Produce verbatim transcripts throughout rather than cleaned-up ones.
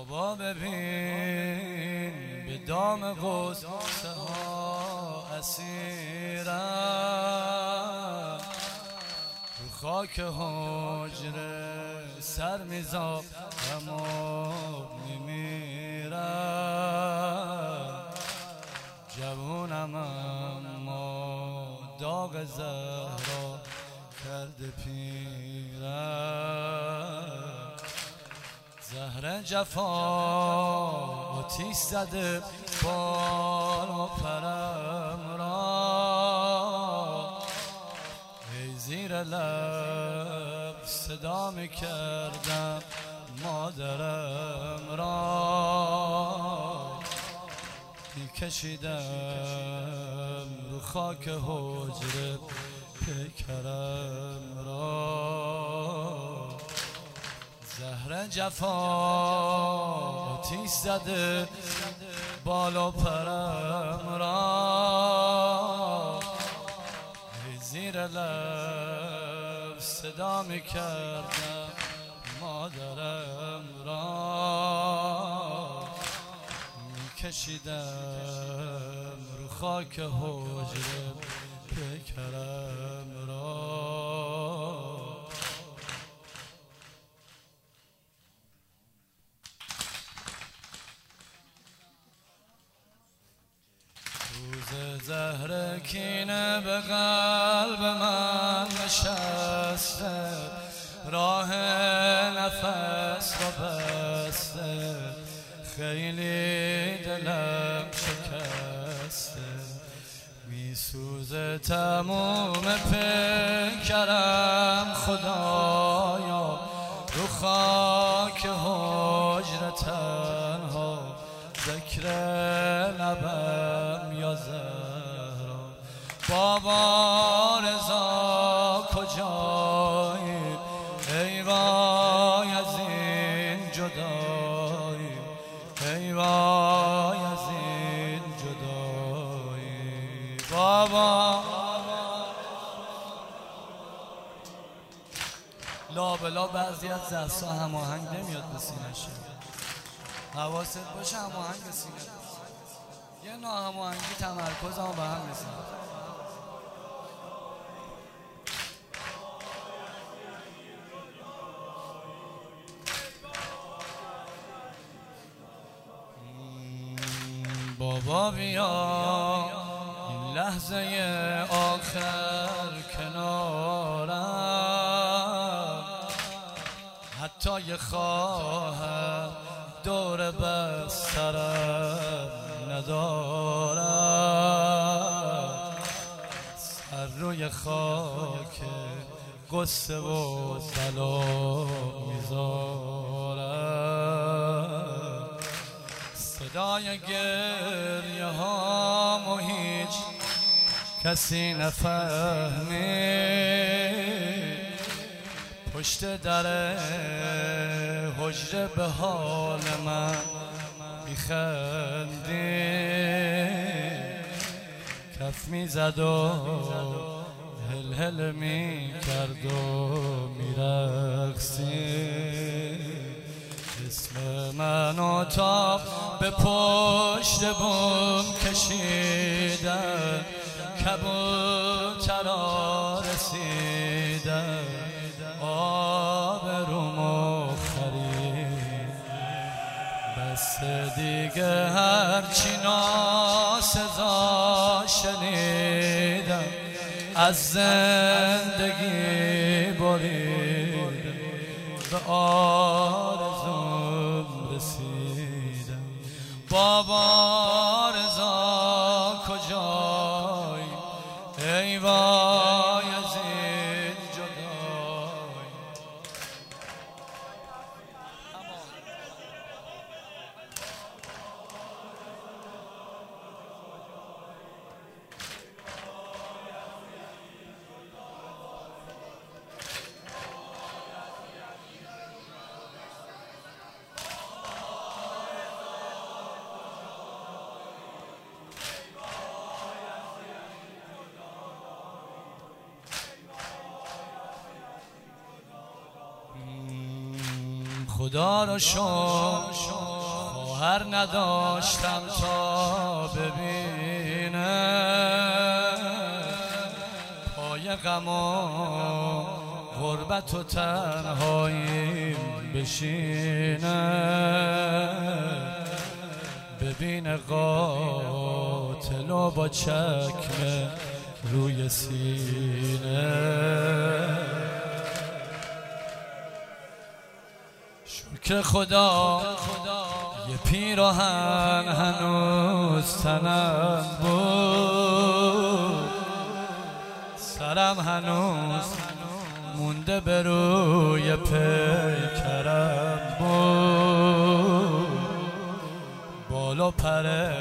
بابا ببین به دام غصه ها اسیرم، رو خاک حجره سر میزا اما میمیرم. جوونم اما داغ زهرا کرده پیرم. زهر جفا آتیش زده بال و پرم را، ای زیر لب صدا می کردم مادرم را. می کشیدم رو خاک حجره پیکرم را. زهر جفا آتیش زده بال و پرم را، ای زیر لب صدا می کردم مادرم را. می کشیدم رو خاک حجره پیکرم را. روز زهر کینه به قلب من نشسته، راه نفس رو بسته، خیلی دلم شکسته. میسوزه تموم پیکرم خدایا، رو خاک حجره تنها ذکر لبم یا زهرا. بابا رضا کجایی، ای وای از این جدایی، ای وای از این جدایی. بابا لابلا بعضی از دستا هماهنگ نمیاد به سینه‌ش. حواست باشه هماهنگ به سینه. یه ناهماهنگی تمرکز هم به هم میزنه. بابا بیا این لحظه آخر کنارم، حتی یه خواهر دور بسترم ندارم. سر روی خاک قصه و بلا میذارم. صدای گریه هامو هیچ کسی نفهمید، پشت در حجره به حال من میخندید. کف میزد و هل هل میکرد و میرقصید. اسم منو تا به پشت بوم کشیدن، کبوترا رسیدن، آبرومو خرید. بس دیگه هرچی ناسزا شنیدم، از زندگی برید به آرزوم رسیدم. بابا رضا کجایی، ای وای از این جدایی. خدا را شکر خواهر نداشتم تا ببینم پای غم و غربت و تنهاییم بشینم ببین قاتل و با چکمه روی سینه شکر خدا یه پیراهن هنوز تنم بود سرم هنوز مونده به روی پیکرم بود بالا پره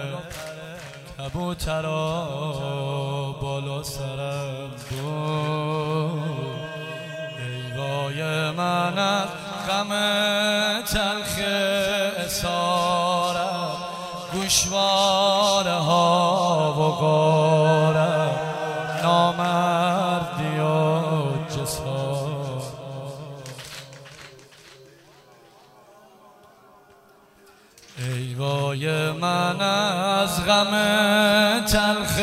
کبوترا بالا سرم بود ای وای من از غم تلخ اسارم گوشواره ها و غارم نامردی و جسارت ای وای من از غم تلخ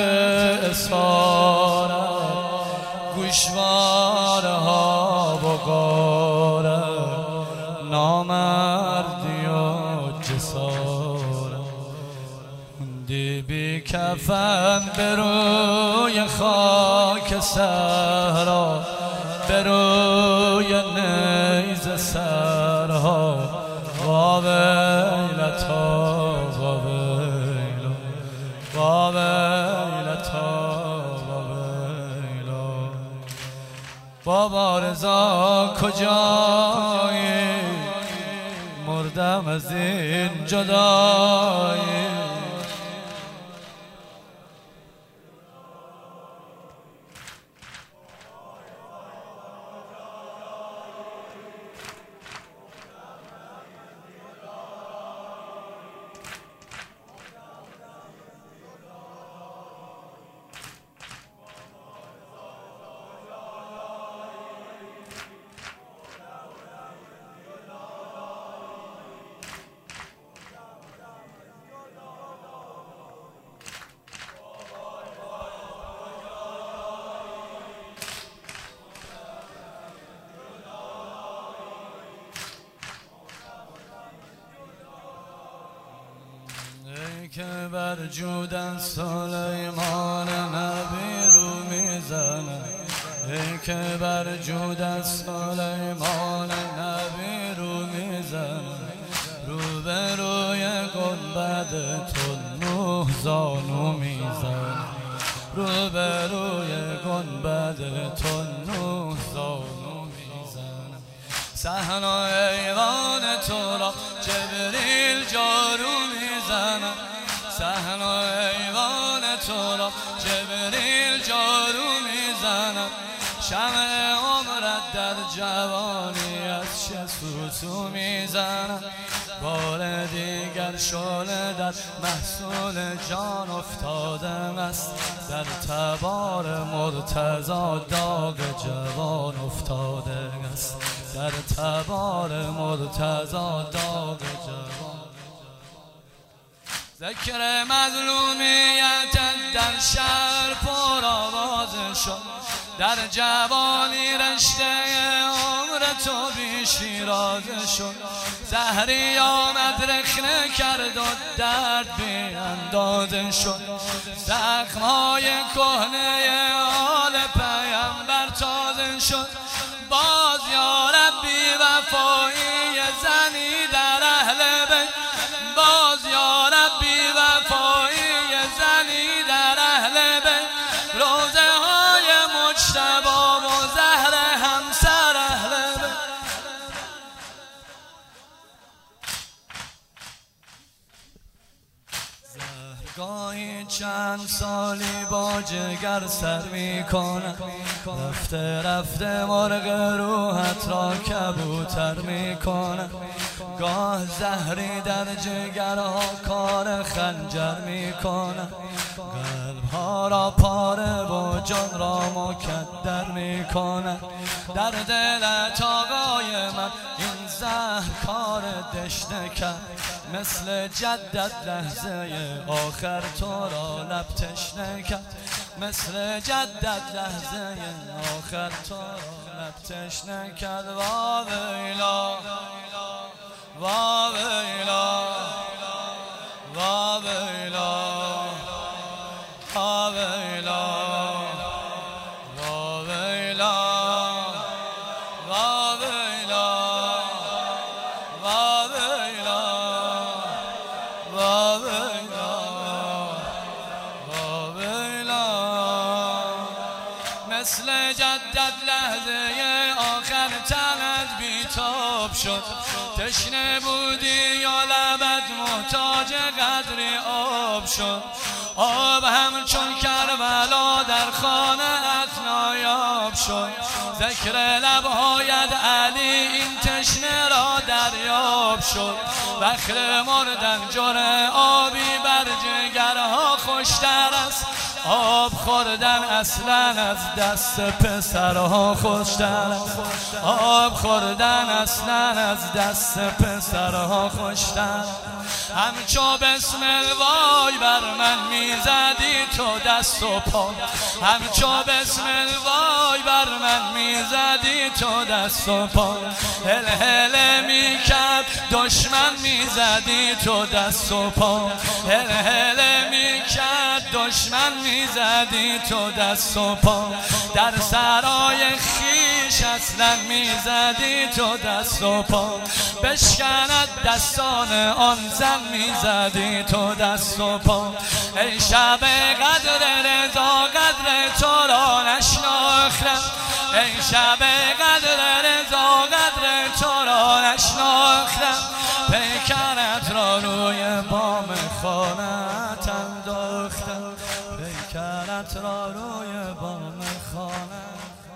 اسارم گوشواره ها و غارم نامردی و جسارت موندی بی کفن به روی خاک صحرا به روی نیزه سرها وا ویلتا وا ویلا وا ویلتا وا ویلا بابا رضا کجایی مردم از این جدایی که بر جودن سلیمان نبی رو میزنه ای که بر جودن سلیمان نبی رو میزنه رو به روی گنبد تو نه زانو میزنه رو به روی گنبد تو نه زانو میزنه صحن و ایوان تو را جبریل جارو میزنه صحن و ایوان تو را جبریل جارو میزنم شمع عمرت در جوانی از چه سوسو میزنم بار دیگر شعله در محصول جان افتاده است در تبار مرتضی داغ جوان افتاده است در تبار مرتضی داغ جوان ذکر مظلومیت در شهر پر آواز شد در جوانی رشته عمر تو بی شیرازه شد زهری آمد رخنه کرد و درد بی اندازه شد زخمهای کهنه آل پیمبر تازه شد باز یا ربی وفایی زنی در اهل بیت باز یا ربی وفایی زنی در اهل بیت روزه های مجتبی و زهر همسر اهل بیت زهرگاهی چند سالی با جگر سر میکنه رفته رفته مرغ روحت را کبوتر میکنه گاه زهری در جگرها کار خنجر میکنه قلبها را پاره و جان را مکدر میکنه در دلت آقای من این شهرکار دشنه کرد، مثل جدت لحظه آخر تو را لب تشنه کرد، مثل جدت لحظه آخر تو را لب تشنه کرد. وا ویلا وا ویلا وا ویلا وا ویلا وا ویلا وا ویلا وا ویلا وا ویلا وا ویلا. مثل جدت لحظه آخر تنت بیتاب شد، تشنه بودی یا لبت محتاج قدری آب شد. آب همچون کربلا در خانه‌ات نایاب شد، ذکر لبهایت علی این تشنه را دریاب شد. بخر مردن جرعه آبی بر جگرها خوشتر است، آب خوردن اصلا از دست پسرها خوشتر است، آب خوردن اصلا از دست پسرها خوشتر. همچو بسمل وای بر من میزدی تو دست و پا، همچو بسمل وای بر من میزدی تو دست و پا. هل هل میکرد دشمن میزدی تو دست و پا، هل هل میکرد دشمن میزدی تو دست و پا. در سرای خیش اصلا میزدی تو دست و پا، بشکند دستان آن زن میزدی تو دست و پا. ای شب قدر رضا قدر تو را نشناختم، ای شب قدر رضا قدر تو را نشناختم. پیکرت را روی بام خانه‌ات انداختم، پیکرت را روی بام خانه.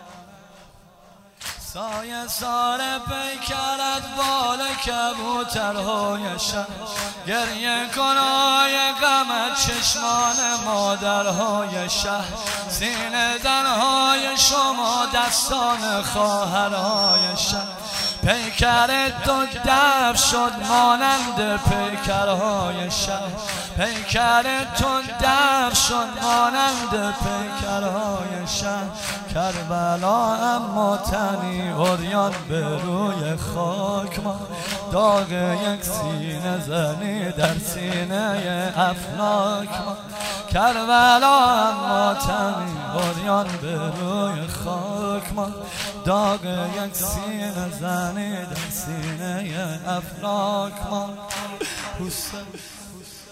سایه سار پیکرت بال کبوترهای شهر، گریه کنای غمت چشمان مادرهای شهر. سینه زنهای شما دستان خواهرهای شهر، پیکرت تو دفن شد مانند پیکرهای شهر، پیکرت تو دفن شد مانند پیکرهای شهر. کربلا اما تنی عریان به روی خاک ما، داغ یک سینه زنی در سینه افلاک ما. کربلا اما تنی عریان به روی خاک ما، داغ یک سینه زنی در سینه افلاک ما. حسین